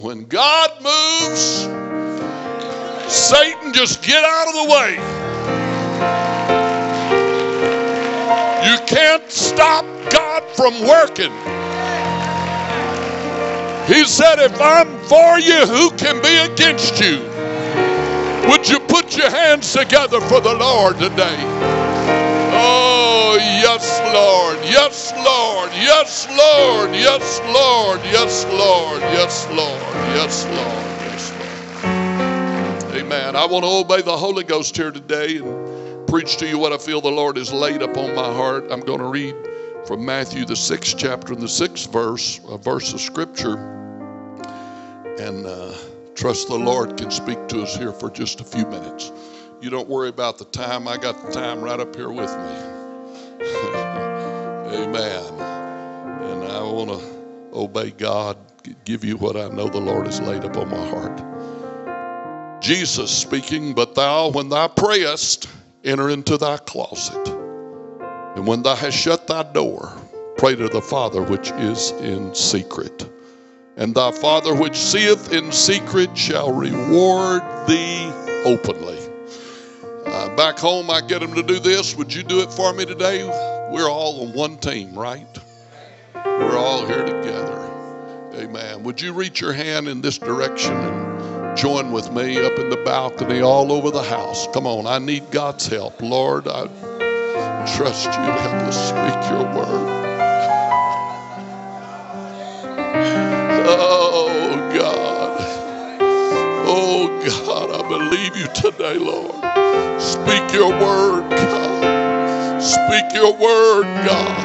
When God moves, Satan, just get out of the way. You can't stop God from working. He said, if I'm for you, who can be against you? Would you put your hands together for the Lord today? Oh, yes, Lord. Yes, Lord. Yes, Lord. Yes, Lord. Yes, Lord. Yes, Lord. Yes, Lord. Yes, Lord. Amen. I want to obey the Holy Ghost here today and preach to you what I feel the Lord has laid upon my heart. I'm going to read from Matthew, the 6th chapter and the 6th verse, a verse of Scripture. And trust the Lord can speak to us here for just a few minutes. You don't worry about the time. I got the time right up here with me. Amen. And I want to obey God, give you what I know the Lord has laid upon my heart. Jesus speaking, but thou, when thou prayest, enter into thy closet. And when thou hast shut thy door, pray to the Father which is in secret. And thy Father which seeth in secret shall reward thee openly. Back home, I get them to do this. Would you do it for me today? We're all on one team, right? We're all here together. Amen. Would you reach your hand in this direction and join with me up in the balcony all over the house? Come on, I need God's help. Lord, I trust you to help us speak your word. Oh, God. Oh, God, I believe you today, Lord. Speak your word, God. Speak your word, God.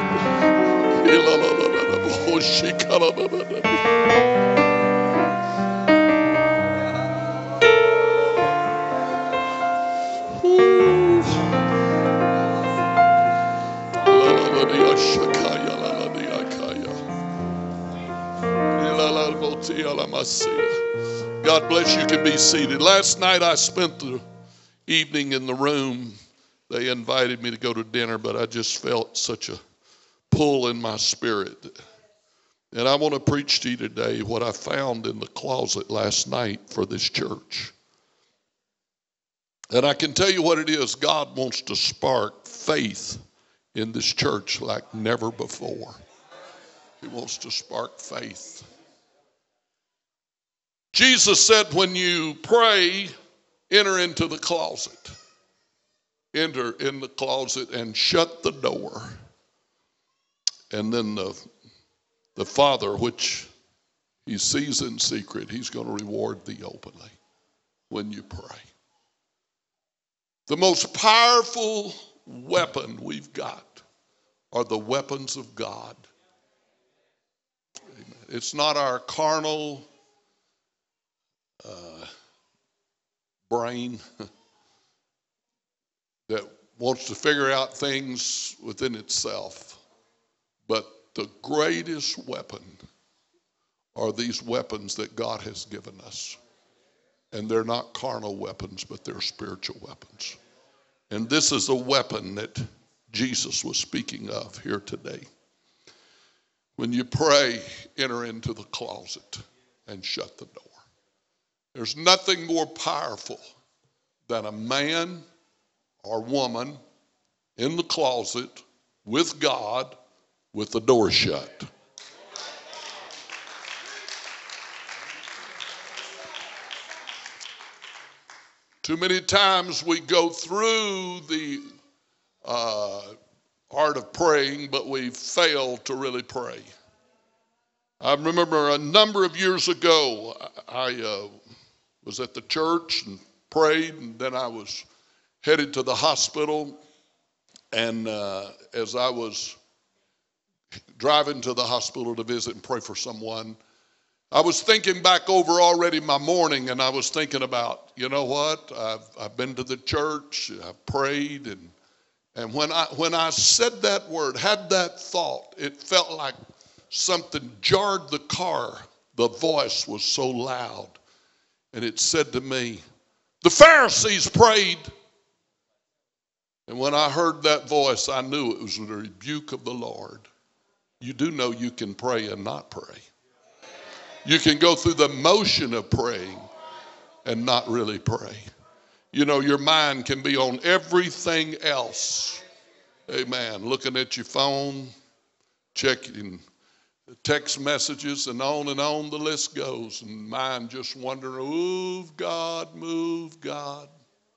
God bless you. Can be seated. Last night I spent the evening in the room. They invited me to go to dinner, but I just felt such a pull in my spirit. And I want to preach to you today what I found in the closet last night for this church. And I can tell you what it is. God wants to spark faith in this church like never before. He wants to spark faith. Jesus said, when you pray, enter into the closet. Enter in the closet and shut the door. And then the Father, which he sees in secret, he's going to reward thee openly when you pray. The most powerful weapon we've got are the weapons of God. Amen. It's not our carnal brain that wants to figure out things within itself. But the greatest weapon are these weapons that God has given us. And they're not carnal weapons, but they're spiritual weapons. And this is a weapon that Jesus was speaking of here today. When you pray, enter into the closet and shut the door. There's nothing more powerful than a man or woman in the closet with God with the door shut. Too many times we go through the art of praying, but we fail to really pray. I remember a number of years ago, I was at the church and prayed, and then I was headed to the hospital. And as I was driving to the hospital to visit and pray for someone, I was thinking back over already my morning, and I was thinking about, you know what, I've been to the church, I've prayed, and when I said that word, had that thought, it felt like something jarred the car. The voice was so loud, and it said to me, the Pharisees prayed. And when I heard that voice, I knew it was the rebuke of the Lord. You do know you can pray and not pray. You can go through the motion of praying and not really pray. You know, your mind can be on everything else. Amen. Looking at your phone, checking text messages, and on the list goes. And mind just wondering, move God, move God.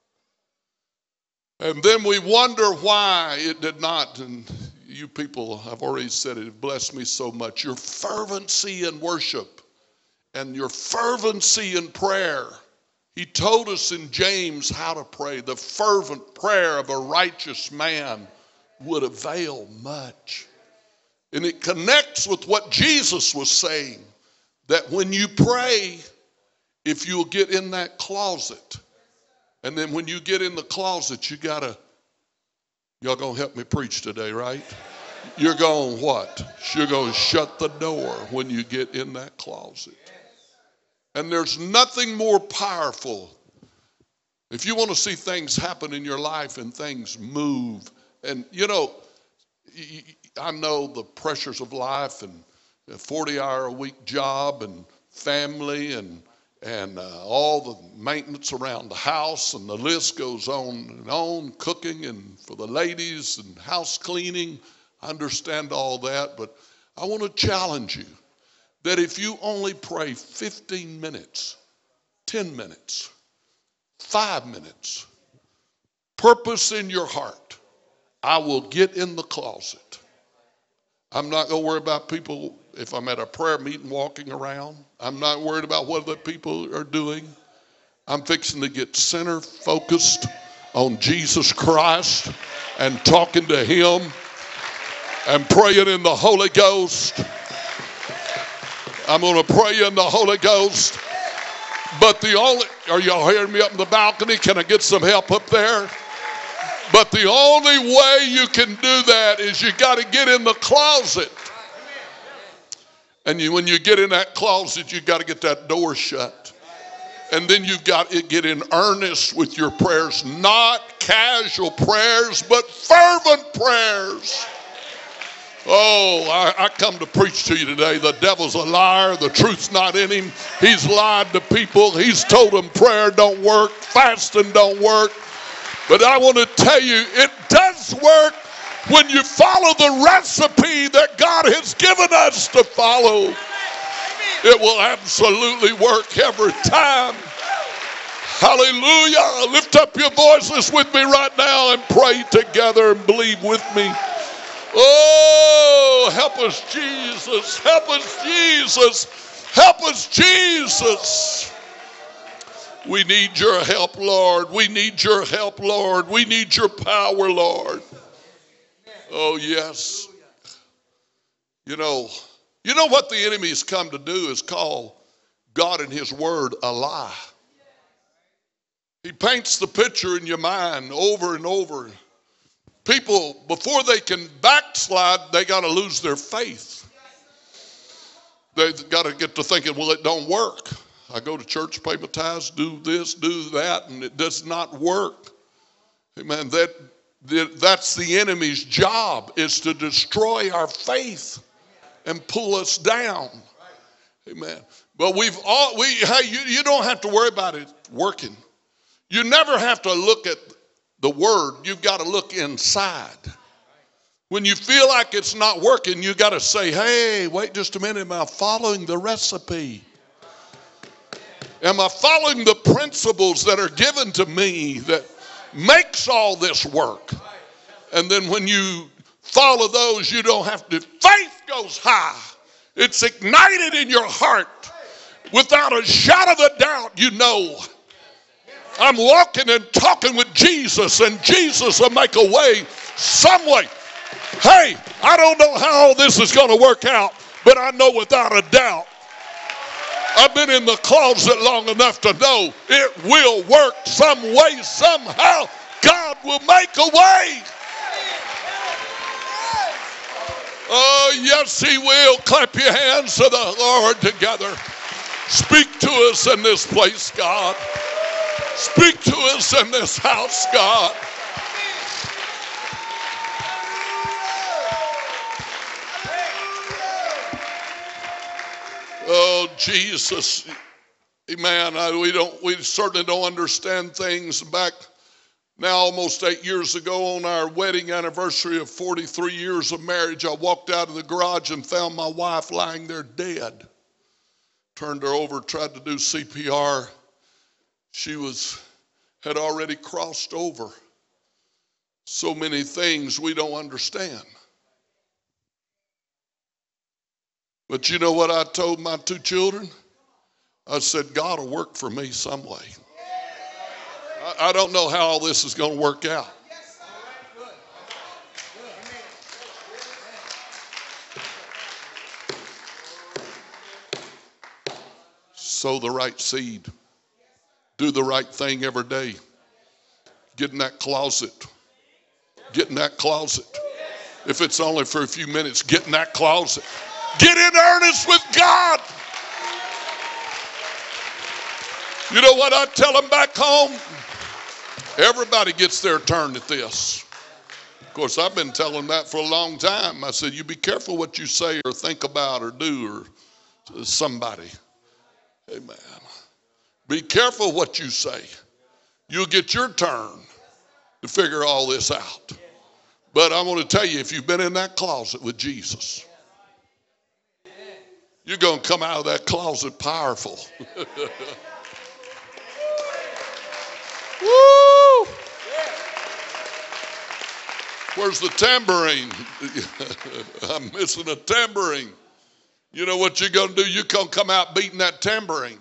And then we wonder why it did not. And you people, I've already said it, it blessed me so much. Your fervency in worship and your fervency in prayer. He told us in James how to pray. The fervent prayer of a righteous man would avail much. And it connects with what Jesus was saying, that when you pray, if you'll get in that closet, and then when you get in the closet, y'all gonna help me preach today, right? You're going what? You're going to shut the door when you get in that closet. And there's nothing more powerful. If you want to see things happen in your life and things move, and you know, I know the pressures of life and a 40-hour-a-week job and family and all the maintenance around the house, and the list goes on and on, cooking and for the ladies and house cleaning. I understand all that, but I want to challenge you that if you only pray 15 minutes, 10 minutes, 5 minutes, purpose in your heart, I will get in the closet. I'm not going to worry about people if I'm at a prayer meeting walking around. I'm not worried about what other people are doing. I'm fixing to get center focused on Jesus Christ and talking to him and praying in the Holy Ghost. I'm going to pray in the Holy Ghost. But are y'all hearing me up in the balcony? Can I get some help up there? But the only way you can do that is you got to get in the closet. And when you get in that closet, you got to get that door shut. And then you've got to get in earnest with your prayers, not casual prayers, but fervent prayers. Oh, I come to preach to you today. The devil's a liar. The truth's not in him. He's lied to people. He's told them prayer don't work, fasting don't work. But I want to tell you, it does work when you follow the recipe that God has given us to follow. It will absolutely work every time. Hallelujah. Lift up your voices with me right now and pray together and believe with me. Oh, help us, Jesus. Help us, Jesus. Help us, Jesus. We need your help, Lord. We need your help, Lord. We need your power, Lord. Oh, yes. You know what the enemy has come to do is call God and his word a lie. He paints the picture in your mind over and over. People, before they can backslide, they got to lose their faith. They've got to get to thinking, well, it don't work. I go to church, pay my tithes, do this, do that, and it does not work. Amen. That's the enemy's job, is to destroy our faith and pull us down. Amen. But you don't have to worry about it working. You never have to look at the word. You've got to look inside. When you feel like it's not working, you got to say, hey, wait just a minute. Am I following the recipe? Am I following the principles that are given to me that makes all this work? And then when you follow those, you don't have to. Faith goes high. It's ignited in your heart. Without a shadow of a doubt, you know, I'm walking and talking with Jesus, and Jesus will make a way some way. Hey, I don't know how all this is going to work out, but I know without a doubt, I've been in the closet long enough to know it will work some way, somehow. God will make a way. Oh, yes, he will. Clap your hands to the Lord together. Speak to us in this place, God. Speak to us in this house, God. Oh, Jesus, amen. We certainly don't understand things. Back now almost 8 years ago on our wedding anniversary of 43 years of marriage, I walked out of the garage and found my wife lying there dead. Turned her over, tried to do CPR. She had already crossed over. So many things we don't understand. But you know what I told my 2 children? I said, God will work for me some way. I don't know how all this is going to work out. Sow the right seed. Do the right thing every day. Get in that closet. Get in that closet. If it's only for a few minutes, get in that closet. Get in earnest with God. You know what I tell them back home? Everybody gets their turn at this. Of course, I've been telling them that for a long time. I said, you be careful what you say or think about or do or somebody. Amen. Be careful what you say. You'll get your turn to figure all this out. But I'm going to tell you, if you've been in that closet with Jesus, you're going to come out of that closet powerful. Woo! Where's the tambourine? I'm missing a tambourine. You know what you're going to do? You're going to come out beating that tambourine.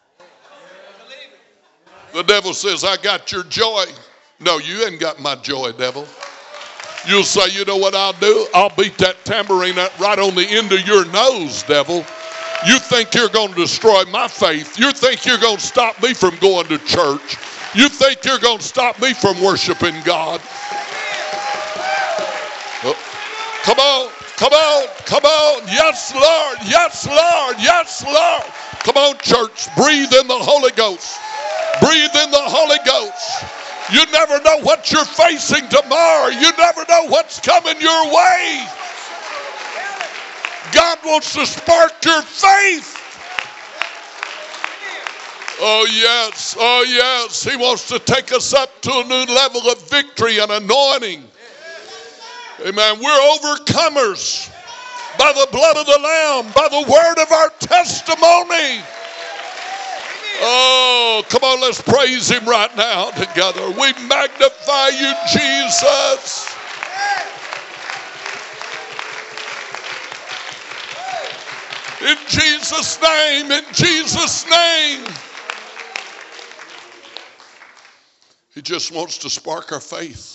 The devil says, I got your joy. No, you ain't got my joy, devil. You'll say, you know what I'll do? I'll beat that tambourine right on the end of your nose, devil. You think you're going to destroy my faith. You think you're going to stop me from going to church. You think you're going to stop me from worshiping God. Oh, come on, come on, come on. Yes, Lord, yes, Lord, yes, Lord. Come on, church, breathe in the Holy Ghost. Breathe in the Holy Ghost. You never know what you're facing tomorrow. You never know what's coming your way. God wants to spark your faith. Oh yes, oh yes. He wants to take us up to a new level of victory and anointing. Amen. We're overcomers by the blood of the Lamb, by the word of our testimony. Oh, come on, let's praise him right now together. We magnify you, Jesus. In Jesus' name, in Jesus' name. He just wants to spark our faith.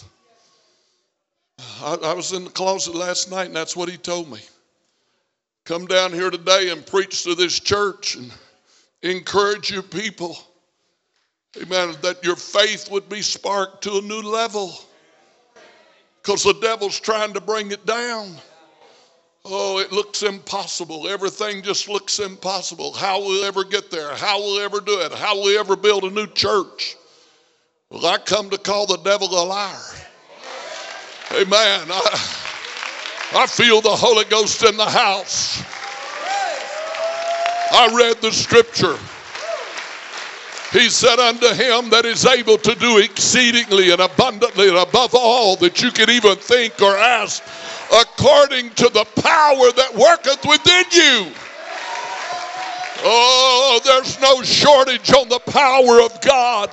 I was in the closet last night, and that's what he told me. Come down here today and preach to this church and encourage your people. Amen. That your faith would be sparked to a new level. Because the devil's trying to bring it down. Oh, it looks impossible. Everything just looks impossible. How will we ever get there? How will we ever do it? How will we ever build a new church? Well, I come to call the devil a liar. Amen. I feel the Holy Ghost in the house. I read the scripture. He said unto him that is able to do exceedingly and abundantly and above all that you can even think or ask, according to the power that worketh within you. Oh, there's no shortage on the power of God.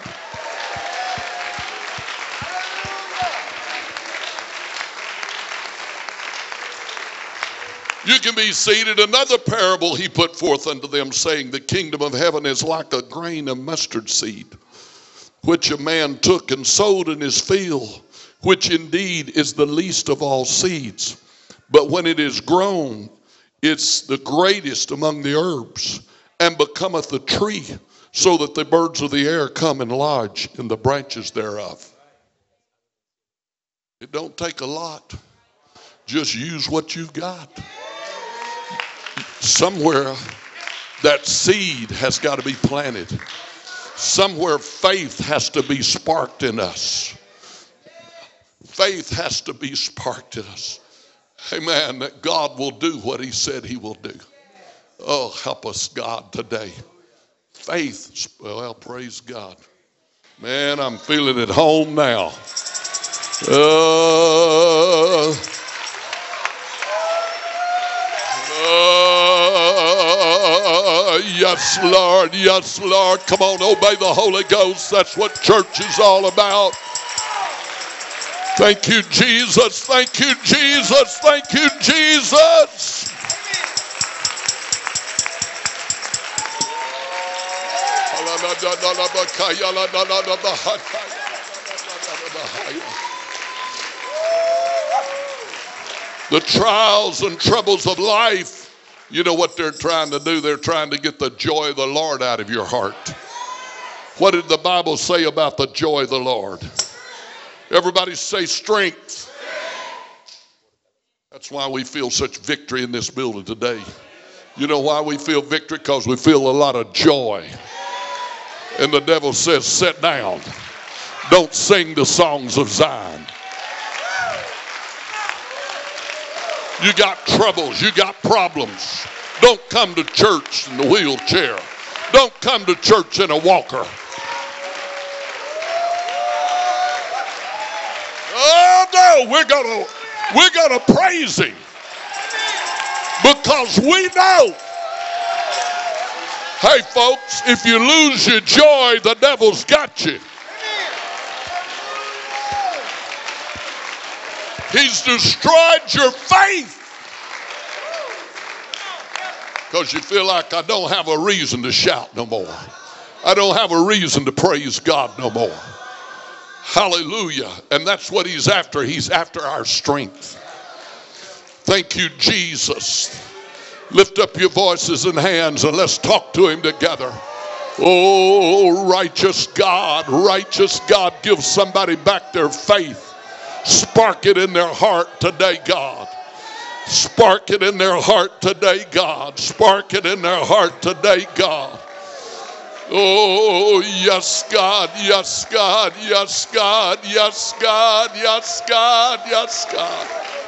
You can be seated. Another parable he put forth unto them, saying, the kingdom of heaven is like a grain of mustard seed, which a man took and sowed in his field, which indeed is the least of all seeds. But when it is grown, it's the greatest among the herbs, and becometh a tree, so that the birds of the air come and lodge in the branches thereof. It don't take a lot. Just use what you've got. Somewhere that seed has got to be planted. Somewhere faith has to be sparked in us. Faith has to be sparked in us. Amen. That God will do what he said he will do. Oh, help us, God, today. Faith. Well, praise God. Man, I'm feeling at home now. Yes, Lord. Yes, Lord. Come on, obey the Holy Ghost. That's what church is all about. Thank you, Jesus. Thank you, Jesus. Thank you, Jesus. The trials and troubles of life, you know what they're trying to do? They're trying to get the joy of the Lord out of your heart. What did the Bible say about the joy of the Lord? Everybody say strength. That's why we feel such victory in this building today. You know why we feel victory? Because we feel a lot of joy. And the devil says, sit down. Don't sing the songs of Zion. You got troubles. You got problems. Don't come to church in the wheelchair. Don't come to church in a walker. Oh no, we're gonna praise him. Because we know. Hey folks, if you lose your joy, the devil's got you. He's destroyed your faith. Because you feel like I don't have a reason to shout no more. I don't have a reason to praise God no more. Hallelujah. And that's what he's after. He's after our strength. Thank you, Jesus. Lift up your voices and hands and let's talk to him together. Oh, righteous God, give somebody back their faith. Spark it in their heart today, God. Spark it in their heart today, God. Spark it in their heart today, God. Oh, yes, God, yes, God, yes, God, yes, God, yes, God, yes, God.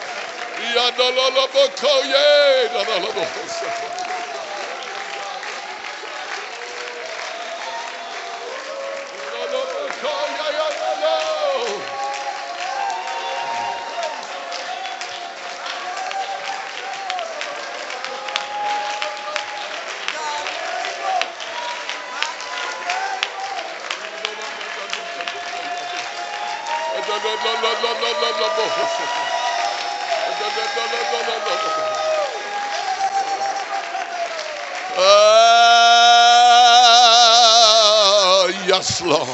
Yes, Lord.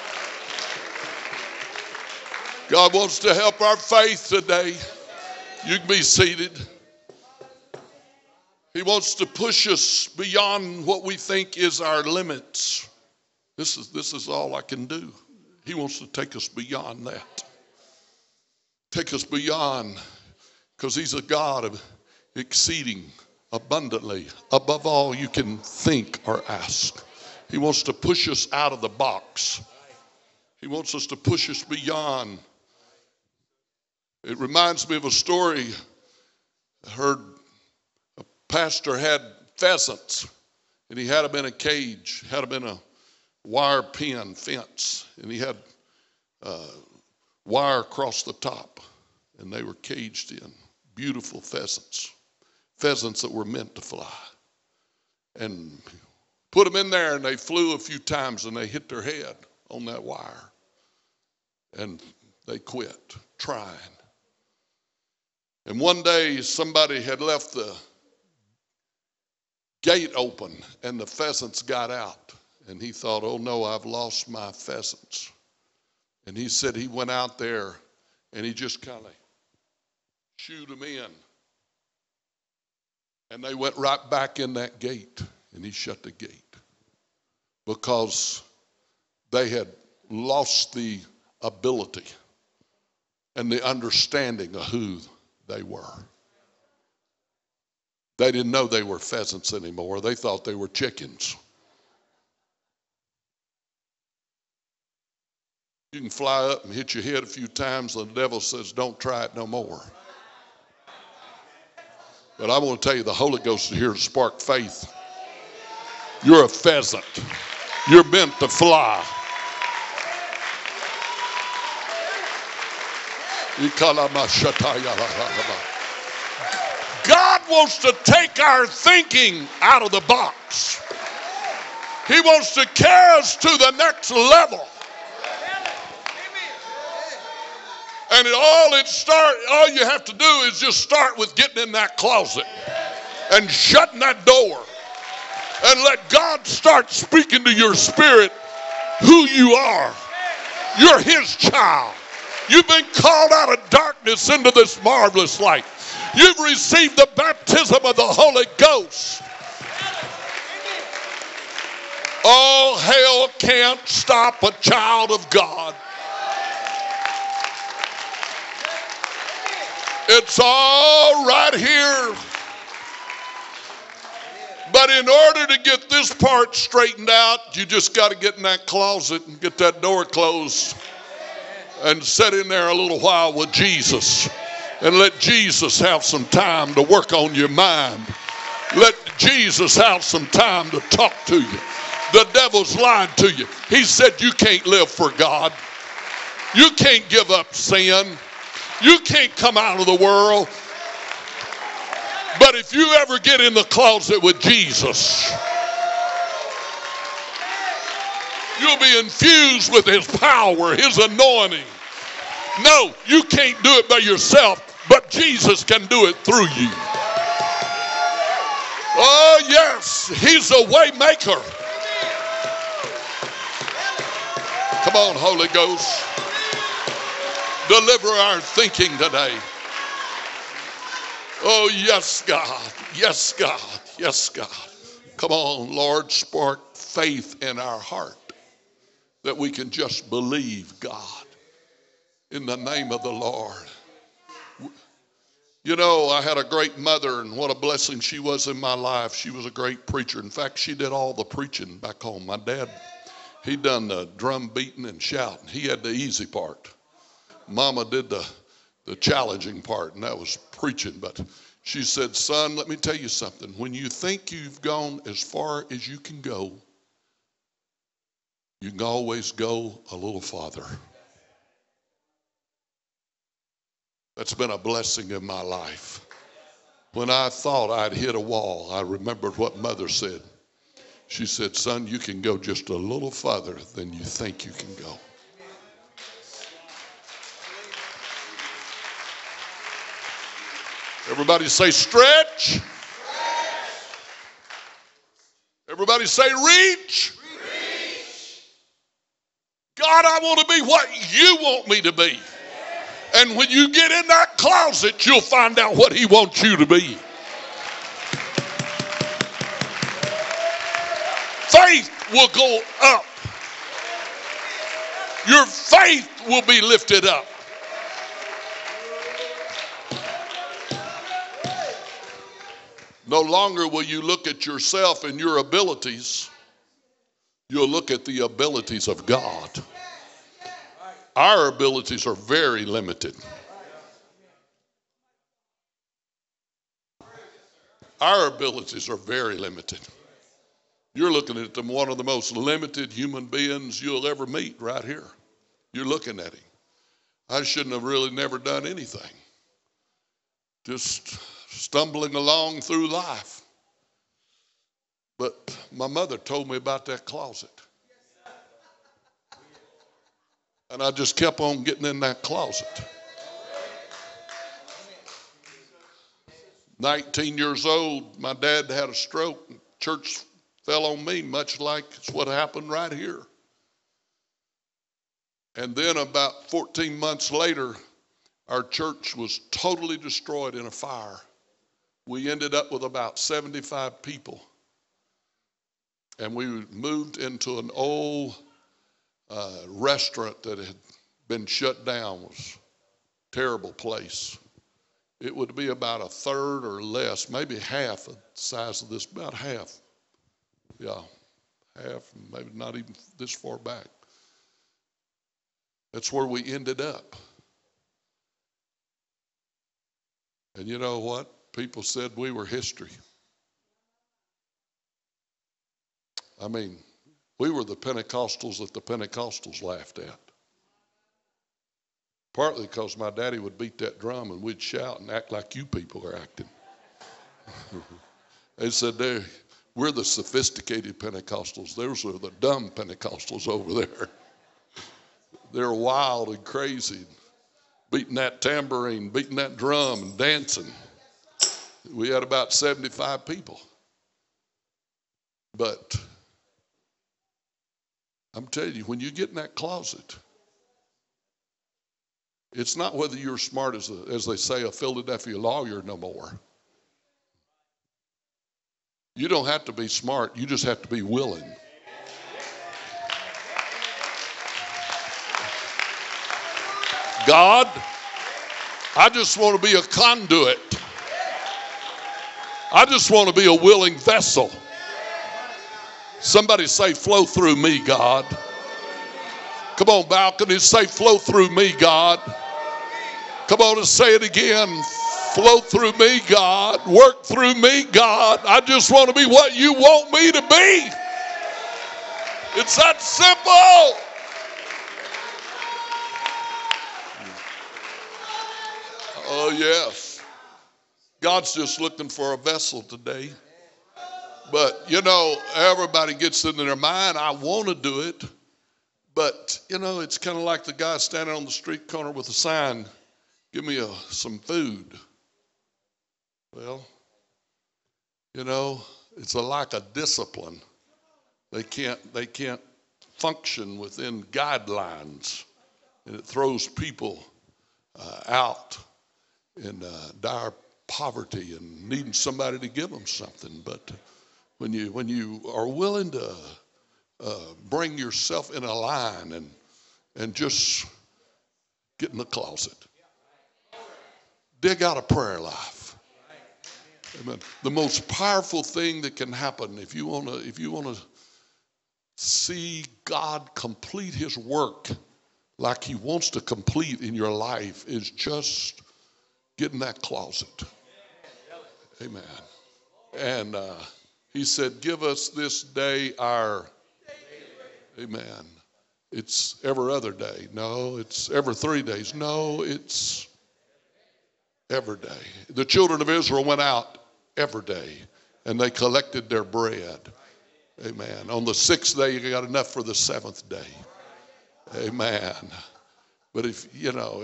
God wants to help our faith today. You can be seated. He wants to push us beyond what we think is our limits. This is all I can do. He wants to take us beyond that. Take us beyond, because he's a God of exceeding abundantly above all you can think or ask. He wants to push us out of the box. He wants us to push us beyond. It reminds me of a story. I heard a pastor had pheasants, and he had them in a cage, had them in a wire pen fence, and he had wire across the top, and they were caged in. Beautiful pheasants that were meant to fly. And put them in there, and they flew a few times, and they hit their head on that wire. And they quit trying. And one day, somebody had left the gate open, and the pheasants got out. And he thought, oh no, I've lost my pheasants. And he said he went out there, and he just kind of shooed them in. And they went right back in that gate, and he shut the gate. Because they had lost the ability and the understanding of who they were. They didn't know they were pheasants anymore. They thought they were chickens. You can fly up and hit your head a few times, and the devil says, don't try it no more. But I want to tell you, the Holy Ghost is here to spark faith. You're a pheasant. You're meant to fly. God wants to take our thinking out of the box. He wants to carry us to the next level. And all you have to do is just start with getting in that closet and shutting that door and let God start speaking to your spirit who you are. You're his child. You've been called out of darkness into this marvelous light. You've received the baptism of the Holy Ghost. All hell can't stop a child of God. It's all right here. But in order to get this part straightened out, you just got to get in that closet and get that door closed and sit in there a little while with Jesus and let Jesus have some time to work on your mind. Let Jesus have some time to talk to you. The devil's lied to you. He said you can't live for God. You can't give up sin. You can't come out of the world. But if you ever get in the closet with Jesus, you'll be infused with his power, his anointing. No, you can't do it by yourself, but Jesus can do it through you. Oh, yes, he's a way maker. Come on, Holy Ghost. Deliver our thinking today. Oh, yes, God. Yes, God. Yes, God. Come on, Lord, spark faith in our heart that we can just believe God in the name of the Lord. You know, I had a great mother, and what a blessing she was in my life. She was a great preacher. In fact, she did all the preaching back home. My dad, he done the drum beating and shouting. He had the easy part. Mama did the challenging part, and that was preaching. But she said, son, let me tell you something. When you think you've gone as far as you can always go a little farther. That's been a blessing in my life. When I thought I'd hit a wall, I remembered what Mother said. She said, son, you can go just a little farther than you think you can go. Everybody say stretch. Everybody say reach. God, I want to be what you want me to be. And when you get in that closet, you'll find out what he wants you to be. Faith will go up. Your faith will be lifted up. No longer will you look at yourself and your abilities. You'll look at the abilities of God. Our abilities are very limited. Our abilities are very limited. You're looking at one of the most limited human beings you'll ever meet right here. You're looking at him. I shouldn't have really never done anything. Just stumbling along through life. But my mother told me about that closet. And I just kept on getting in that closet. 19 years old, my dad had a stroke. Church fell on me, much like it's what happened right here. And then about 14 months later, our church was totally destroyed in a fire. We ended up with about 75 people. And we moved into an old restaurant that had been shut down. It was a terrible place. It would be about a third or less, maybe half the size of this, about half. Yeah, half, maybe not even this far back. That's where we ended up. And you know what? people said we were history. I mean, we were the Pentecostals that the Pentecostals laughed at. Partly because my daddy would beat that drum and we'd shout and act like you people are acting. They said, we're the sophisticated Pentecostals. Those are the dumb Pentecostals over there. They're wild and crazy, beating that tambourine, beating that drum and dancing. We had about 75 people. But I'm telling you, when you get in that closet, it's not whether you're smart as they say, a Philadelphia lawyer no more. You don't have to be smart. You just have to be willing. God, I just want to be a conduit. I just want to be a willing vessel. Somebody say, flow through me, God. Come on, balconies, say, flow through me, God. Come on and say it again. Flow through me, God. Work through me, God. I just want to be what you want me to be. It's that simple. Oh, yes. God's just looking for a vessel today. But, you know, everybody gets in their mind, I want to do it. But, you know, it's kind of like the guy standing on the street corner with a sign, give me some food. Well, you know, it's a lack of discipline. They can't function within guidelines. And it throws people out in dire poverty and needing somebody to give them something. But when you are willing to bring yourself in a line and just get in the closet, dig out a prayer life. Amen. The most powerful thing that can happen if you want to see God complete his work like he wants to complete in your life is just get in that closet. Amen. And he said, give us this day our, amen. It's every other day. No, it's every 3 days. No, it's every day. The children of Israel went out every day and they collected their bread. Amen. On the 6th day, you got enough for the 7th day. Amen. But if, you know,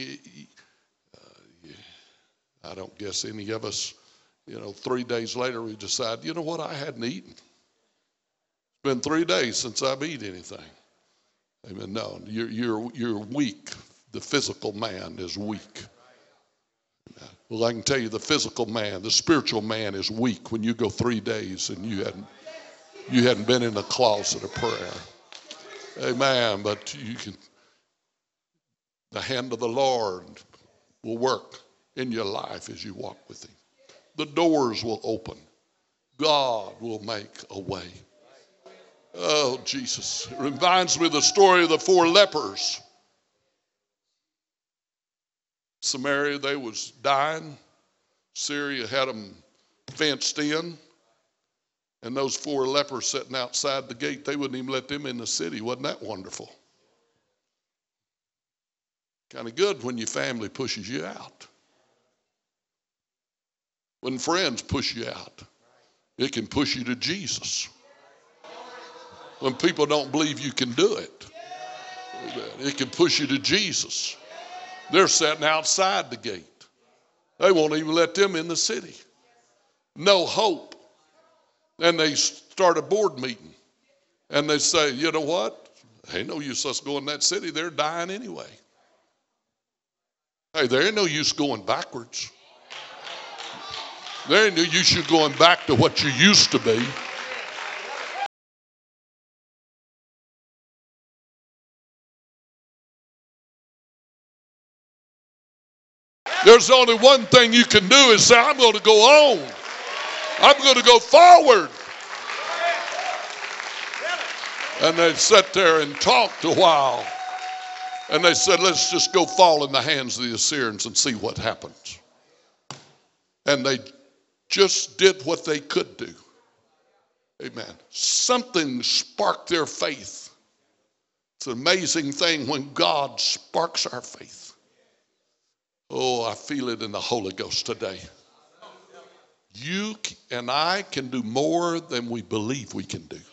I don't guess any of us, 3 days later we decide, you know what, I hadn't eaten. It's been 3 days since I've eaten anything. Amen. No, you're weak. The physical man is weak. Well, I can tell you the physical man, the spiritual man is weak when you go 3 days and you hadn't been in the closet of prayer. Amen. But the hand of the Lord will work in your life as you walk with him. The doors will open. God will make a way. Oh, Jesus. It reminds me of the story of the 4 lepers. Samaria, they was dying. Syria had them fenced in. And those 4 lepers sitting outside the gate, they wouldn't even let them in the city. Wasn't that wonderful? Kind of good when your family pushes you out. When friends push you out, it can push you to Jesus. When people don't believe you can do it, it can push you to Jesus. They're sitting outside the gate. They won't even let them in the city. No hope. And they start a board meeting. And they say, you know what? Ain't no use us going in that city. They're dying anyway. Hey, there ain't no use going backwards. There ain't no use you going back to what you used to be. There's only one thing you can do is say, I'm going to go on. I'm going to go forward. And they sat there and talked a while. And they said, let's just go fall in the hands of the Assyrians and see what happens. and they just did what they could do. Amen. Something sparked their faith. It's an amazing thing when God sparks our faith. Oh, I feel it in the Holy Ghost today. You and I can do more than we believe we can do.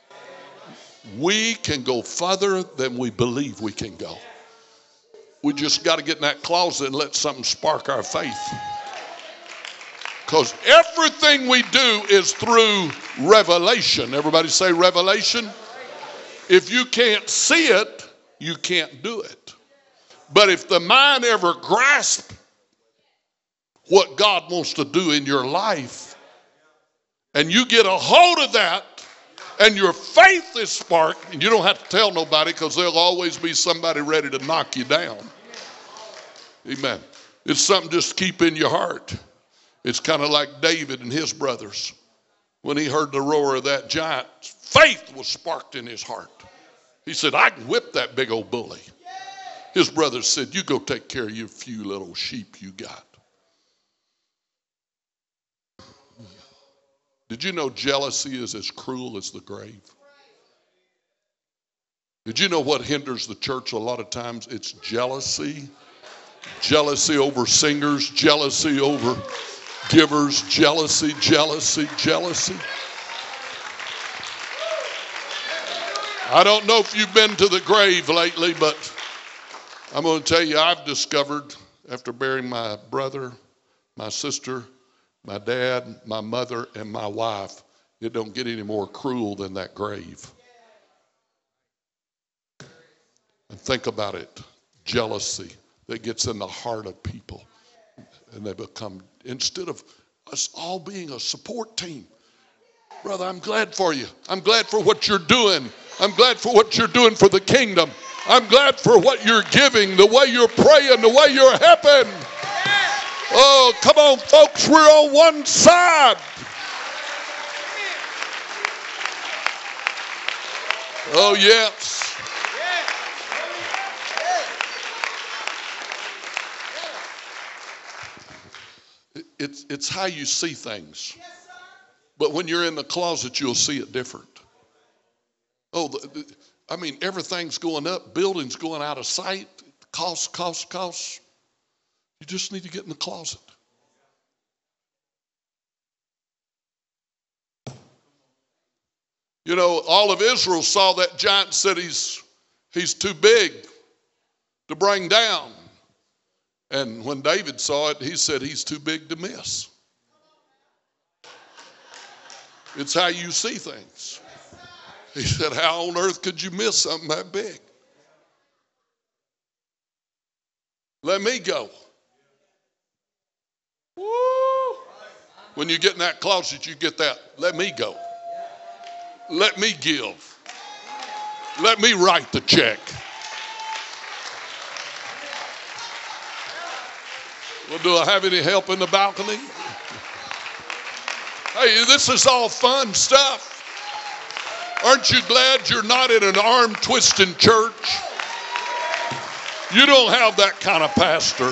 We can go further than we believe we can go. We just got to get in that closet and let something spark our faith. Because everything we do is through revelation. Everybody say revelation. If you can't see it, you can't do it. But if the mind ever grasps what God wants to do in your life, and you get a hold of that, and your faith is sparked, and you don't have to tell nobody because there'll always be somebody ready to knock you down. Amen. It's something just keep in your heart. It's kind of like David and his brothers. When he heard the roar of that giant, faith was sparked in his heart. He said, I can whip that big old bully. His brothers said, you go take care of your few little sheep you got. Did you know jealousy is as cruel as the grave? Did you know what hinders the church a lot of times? It's jealousy. Jealousy over singers, jealousy over givers, jealousy. I don't know if you've been to the grave lately, but I'm going to tell you, I've discovered after burying my brother, my sister, my dad, my mother, and my wife, it don't get any more cruel than that grave. And think about it, jealousy that gets in the heart of people. And they become, instead of us all being a support team, brother, I'm glad for you. I'm glad for what you're doing. I'm glad for what you're doing for the kingdom. I'm glad for what you're giving, the way you're praying, the way you're helping. Oh, come on, folks, we're on one side. Oh, yes. It's how you see things. But when you're in the closet, you'll see it different. Oh, I mean, everything's going up. Buildings going out of sight. Costs. You just need to get in the closet. You know, all of Israel saw that giant and said he's too big to bring down. And when David saw it, he said he's too big to miss. It's how you see things. He said, how on earth could you miss something that big? Let me go. Woo! When you get in that closet, you get that, let me go. Let me give. Let me write the check. Well, do I have any help in the balcony? Hey, this is all fun stuff. Aren't you glad you're not in an arm-twisting church? You don't have that kind of pastor.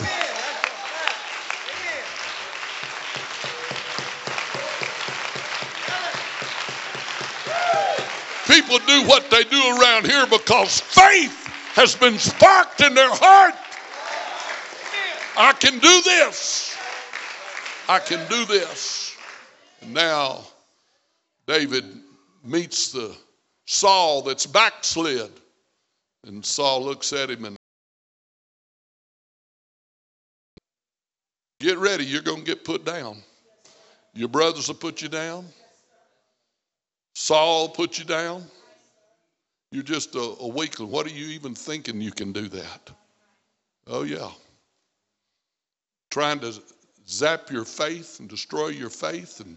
People do what they do around here because faith has been sparked in their heart. I can do this. I can do this. And now David meets the Saul that's backslid. And Saul looks at him and get ready, you're going to get put down. Your brothers will put you down. Saul put you down. You're just a weakling. What are you even thinking you can do that? Oh, yeah. Trying to zap your faith and destroy your faith. And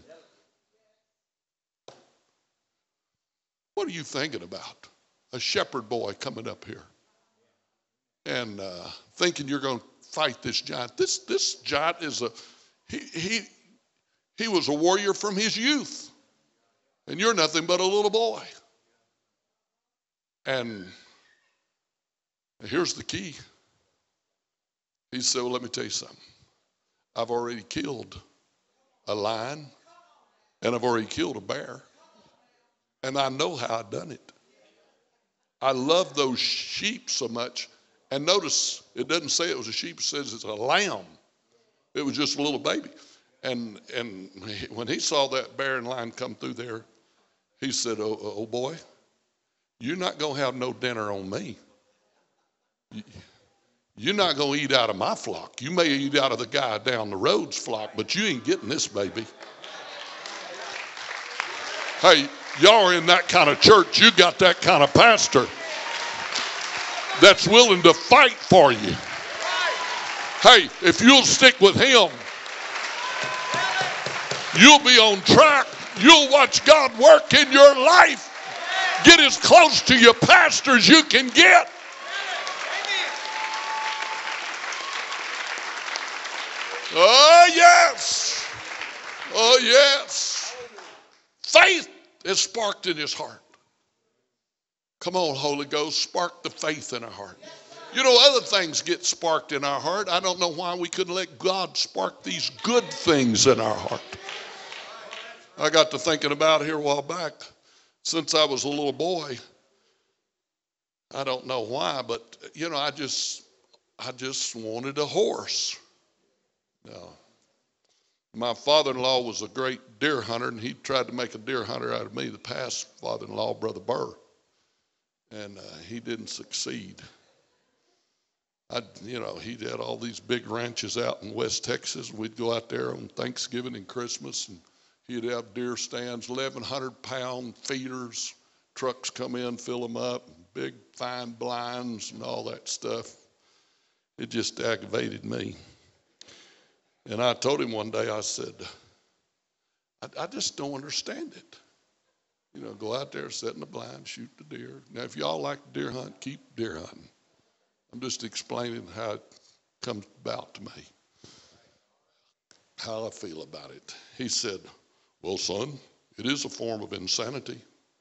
what are you thinking about? A shepherd boy coming up here and thinking you're going to fight this giant. This giant is he was a warrior from his youth. And you're nothing but a little boy. And here's the key. He said, well, let me tell you something. I've already killed a lion, and I've already killed a bear. And I know how I've done it. I love those sheep so much. And notice, it doesn't say it was a sheep, it says it's a lamb. It was just a little baby. And when he saw that bear and lion come through there, he said, oh boy, you're not going to have no dinner on me. You're not going to eat out of my flock. You may eat out of the guy down the road's flock, but you ain't getting this baby. Hey, y'all are in that kind of church. You got that kind of pastor that's willing to fight for you. Hey, if you'll stick with him, you'll be on track. You'll watch God work in your life. Get as close to your pastor as you can get. Oh, yes. Oh, yes. Faith is sparked in his heart. Come on, Holy Ghost, spark the faith in our heart. You know, other things get sparked in our heart. I don't know why we couldn't let God spark these good things in our heart. I got to thinking about it here a while back. Since I was a little boy, I don't know why, but, you know, I just wanted a horse. Now, my father-in-law was a great deer hunter, and he tried to make a deer hunter out of me, the past father-in-law, Brother Burr. And he didn't succeed. He had all these big ranches out in West Texas. We'd go out there on Thanksgiving and Christmas, and he'd have deer stands, 1,100-pound feeders. Trucks come in, fill them up, big fine blinds and all that stuff. It just aggravated me. And I told him one day, I said, I just don't understand it. You know, go out there, sit in the blind, shoot the deer. Now, if y'all like to deer hunt, keep deer hunting. I'm just explaining how it comes about to me, how I feel about it. He said, well, son, it is a form of insanity.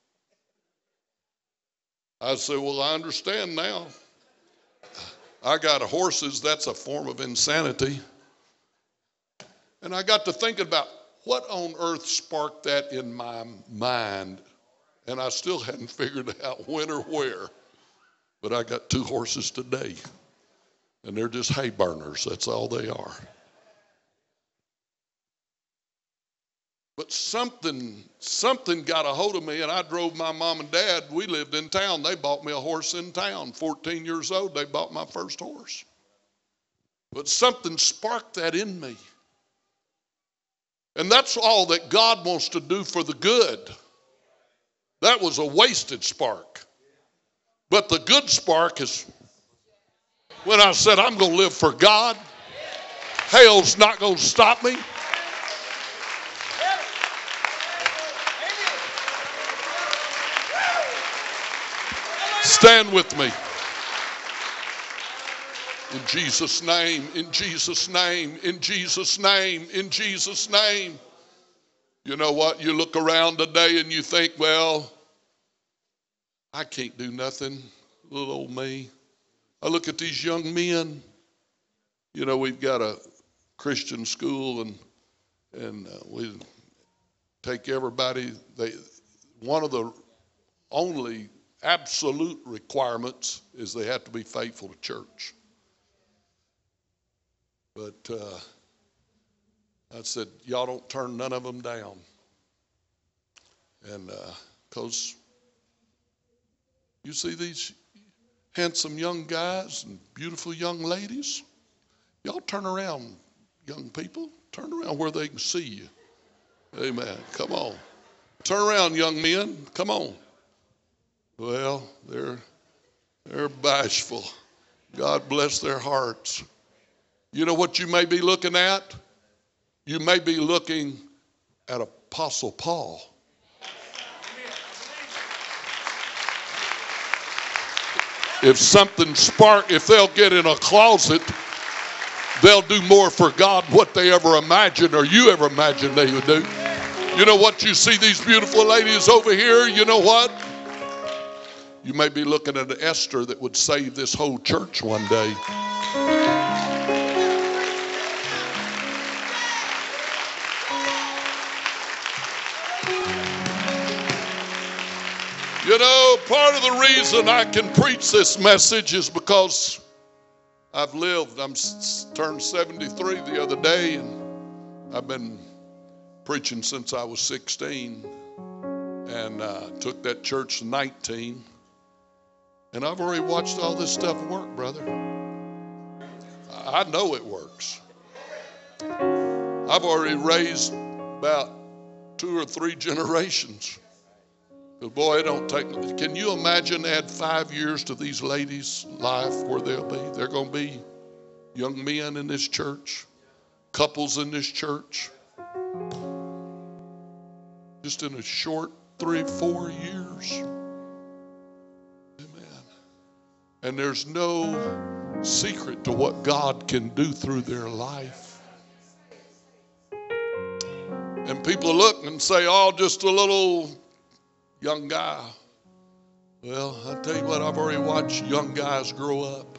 I said, well, I understand now. I got horses, that's a form of insanity. And I got to thinking about what on earth sparked that in my mind. And I still hadn't figured out when or where. But I got 2 horses today. And they're just hay burners. That's all they are. But something got a hold of me, and I drove my mom and dad. We lived in town. They bought me a horse in town. 14 years old, they bought my first horse. But something sparked that in me. And that's all that God wants to do for the good. That was a wasted spark. But the good spark is when I said I'm going to live for God. Hell's not going to stop me. Stand with me. In Jesus' name, in Jesus' name, in Jesus' name, in Jesus' name. You know what? You look around today and you think, well, I can't do nothing, little old me. I look at these young men. You know, we've got a Christian school, and we take everybody. One of the only absolute requirements is they have to be faithful to church. But I said, y'all don't turn none of them down. And because you see these handsome young guys and beautiful young ladies, y'all turn around, young people. Turn around where they can see you. Amen. Come on. Turn around, young men. Come on. Well, they're bashful. God bless their hearts. You know what you may be looking at? You may be looking at Apostle Paul. If they'll get in a closet, they'll do more for God than what they ever imagined or you ever imagined they would do. You know what? You see these beautiful ladies over here, you know what? You may be looking at an Esther that would save this whole church one day. You know, part of the reason I can preach this message is because I've lived. I'm turned 73 the other day, and I've been preaching since I was 16, and took that church to 19. And I've already watched all this stuff work, brother. I know it works. I've already raised about 2 or 3 generations. But boy, it don't take. Can you imagine add 5 years to these ladies' life where they'll be? They're going to be young men in this church, couples in this church. Just in a short 3-4 years. Amen. And there's no secret to what God can do through their life. And people look and say, oh, just a little young guy. Well, I tell you what, I've already watched young guys grow up.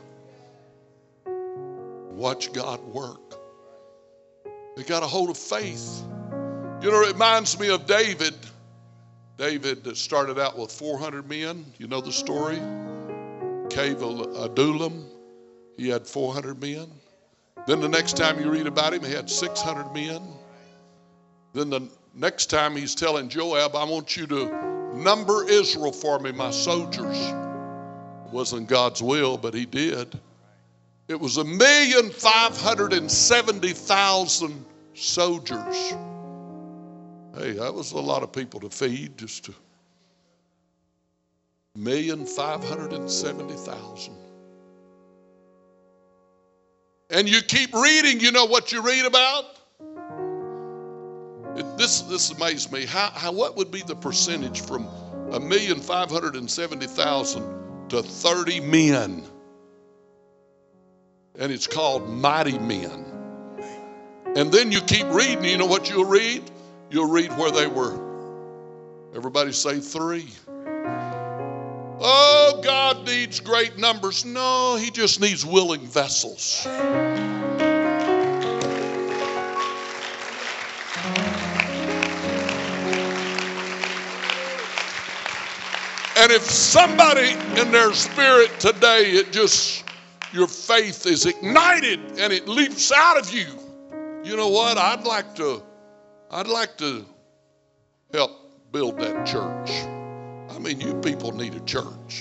Watch God work. They got a hold of faith. You know, it reminds me of David. David started out with 400 men. You know the story? Cave of Adullam. He had 400 men. Then the next time you read about him, he had 600 men. Then the next time he's telling Joab, I want you to number Israel for me, my soldiers. It wasn't God's will, but he did. It was 1,570,000 soldiers. Hey, that was a lot of people to feed. Just 1,570,000. And you keep reading, you know what you read about? This amazed me. What would be the percentage from 1,570,000 to 30 men? And it's called mighty men. And then you keep reading. You know what you'll read? You'll read where they were. Everybody say 3. Oh, God needs great numbers. No, he just needs willing vessels. And if somebody in their spirit today, your faith is ignited and it leaps out of you. You know what? I'd like to help build that church. I mean, you people need a church.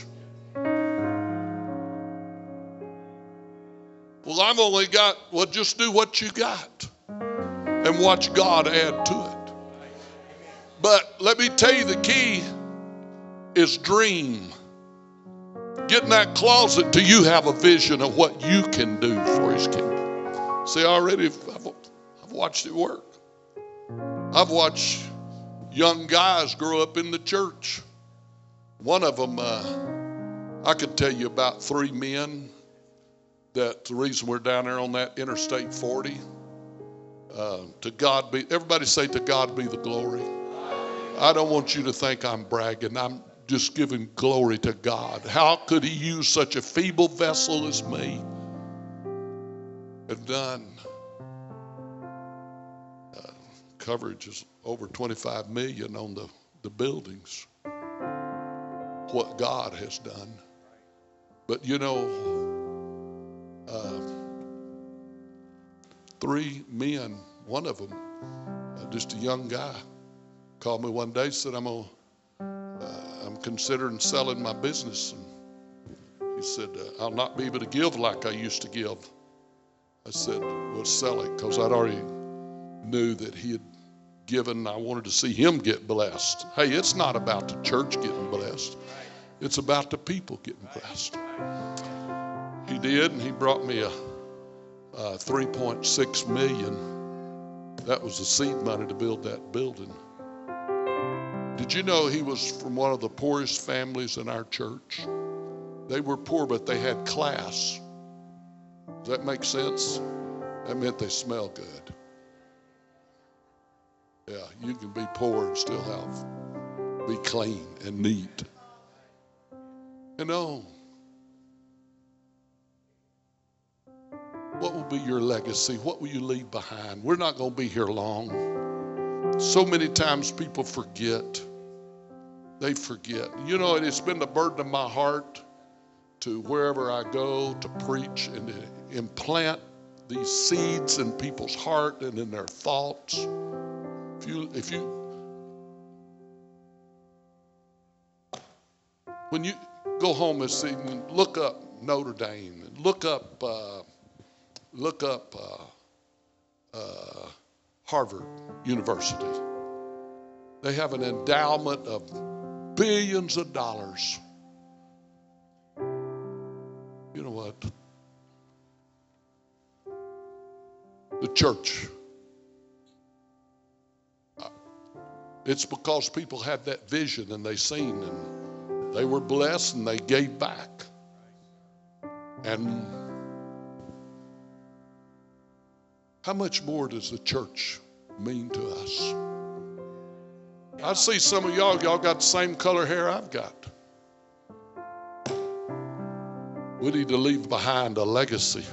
Well, I've only got, well, just do what you got and watch God add to it. But let me tell you, the key is dream. Get in that closet till you have a vision of what you can do for his kingdom. See, already I've watched it work. I've watched young guys grow up in the church. One of them, I could tell you about 3 men that the reason we're down there on that Interstate 40. To God be, everybody say, to God be the glory. I don't want you to think I'm bragging. I'm just giving glory to God. How could he use such a feeble vessel as me? Have done coverage is over 25 million on the buildings. What God has done. But you know, 3 men, one of them, just a young guy, called me one day, said, I'm considering selling my business. And he said, I'll not be able to give like I used to give. I said, well, sell it, because I'd already knew that he had given. I wanted to see him get blessed. Hey, it's not about the church getting blessed. It's about the people getting blessed. He did, and he brought me a 3.6 million. That was the seed money to build that building. Did you know he was from one of the poorest families in our church? They were poor, but they had class. Does that make sense? That meant they smell good. Yeah, you can be poor and still be clean and neat. You know, what will be your legacy? What will you leave behind? We're not going to be here long. So many times people forget. They forget. You know, it's been the burden of my heart to wherever I go to preach and to implant these seeds in people's heart and in their thoughts. If you when you go home this evening, look up Notre Dame, look up Harvard University. They have an endowment of billions of dollars. You know what? The church. It's because people had that vision and they seen and they were blessed and they gave back. And how much more does the church mean to us? I see some of y'all got the same color hair I've got. We need to leave behind a legacy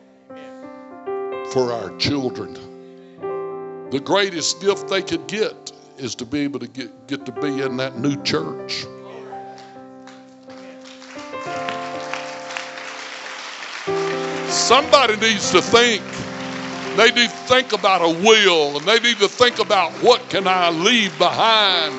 for our children. The greatest gift they could get is to be able to get to be in that new church. Somebody needs to think. They need to think about a will, and they need to think about what can I leave behind.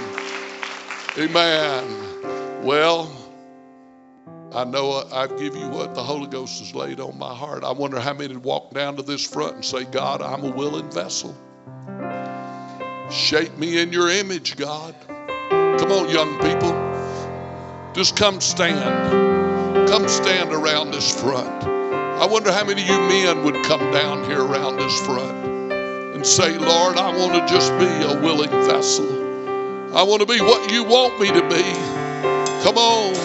Amen. Well, I know I give you what the Holy Ghost has laid on my heart. I wonder how many would walk down to this front and say, God, I'm a willing vessel. Shape me in your image, God. Come on, young people. Just come stand. Come stand around this front. I wonder how many of you men would come down here around this front and say, Lord, I want to just be a willing vessel. I want to be what you want me to be. Come on.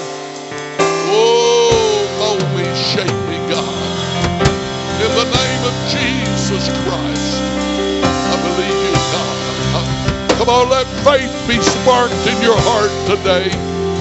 Oh, mold me, shape me, God. In the name of Jesus Christ, I believe you, God. Come on, let faith be sparked in your heart today.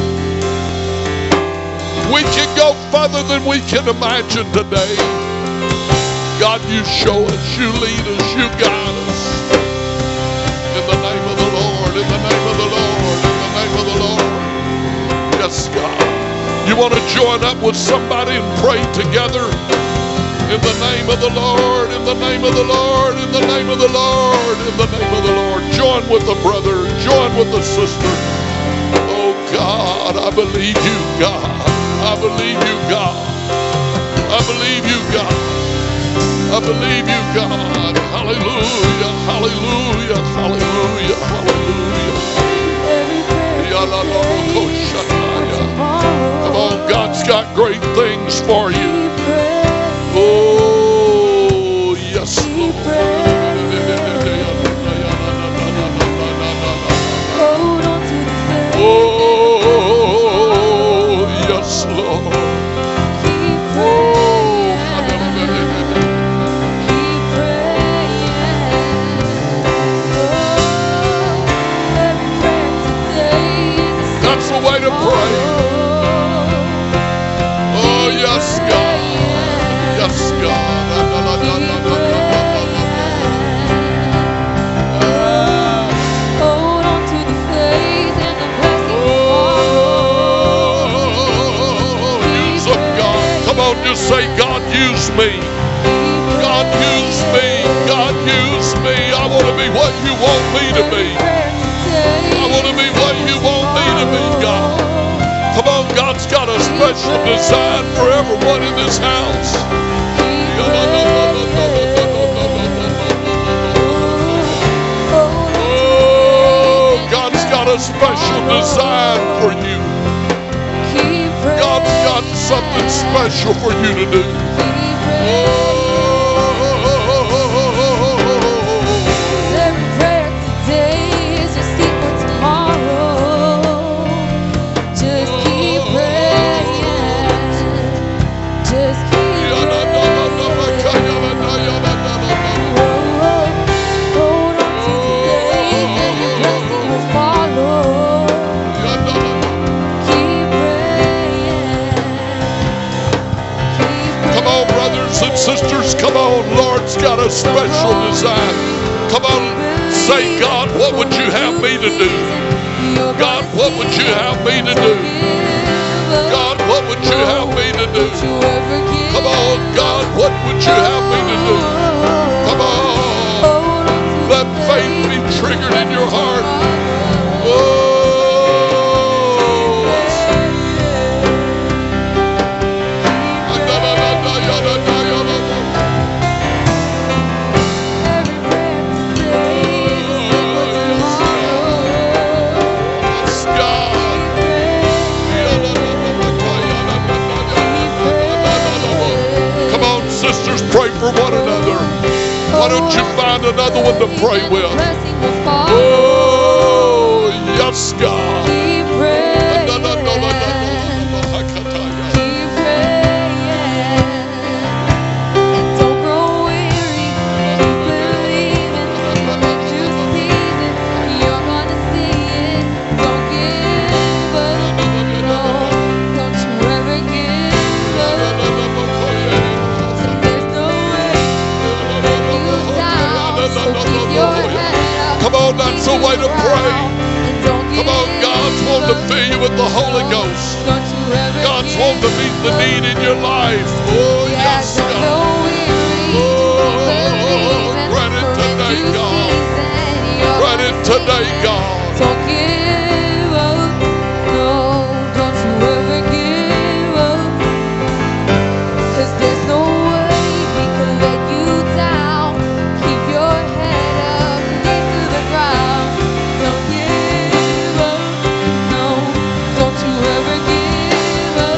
We can go further than we can imagine today. God, you show us, you lead us, you guide us. In the name of the Lord, in the name of the Lord, in the name of the Lord. Yes, God. You want to join up with somebody and pray together? In the name of the Lord, in the name of the Lord, in the name of the Lord, in the name of the Lord. Join with the brother, join with the sister. Oh God, I believe you, God. I believe you, God. I believe you, God. I believe you, God. Hallelujah, hallelujah, hallelujah, hallelujah. Come on, God's got great things for you. Oh, yes, Lord. Way to pray. Oh, yes, God. Yes, God. Hold on to the faith and the blessing. Oh, use them, God. Come on, just say, God, use me. God, use me. God, use me. I want to be what you want me to be. I want to be what you want me to be, God. Come on, God's got a special design for everyone in this house. Oh, God's got a special design for you. God's got something special for you to do. Oh. Sisters, come on, Lord's got a special design. Come on, say, God, what would you have me to do? You're God, gonna what see would you it. have me to Don't do? give up. God, what would you have me to do? Don't you ever give Come on, God, what would you have me to do? Come on. Hold on to Let the faith be triggered in your heart. Oh. Oh. Yes, God. Come on, sisters, pray for one another. Why don't you find another one to pray with? Oh, yes, God. Keep praying. Don't grow weary. Keep believing. In due season, you're gonna see it. Don't give up. No, don't you ever give up. There's no way that you down. So keep your head up. Come on, that's the way to pray. And don't Come on, give God's wanting to up. fill you with the Holy Ghost. Don't you ever God's give wanting to meet the up. need in your life. Oh, Yeah, yes, don't God. grow weary. Oh, Keep believing. grant it For in today, due God. season, you're Grant it gonna today, see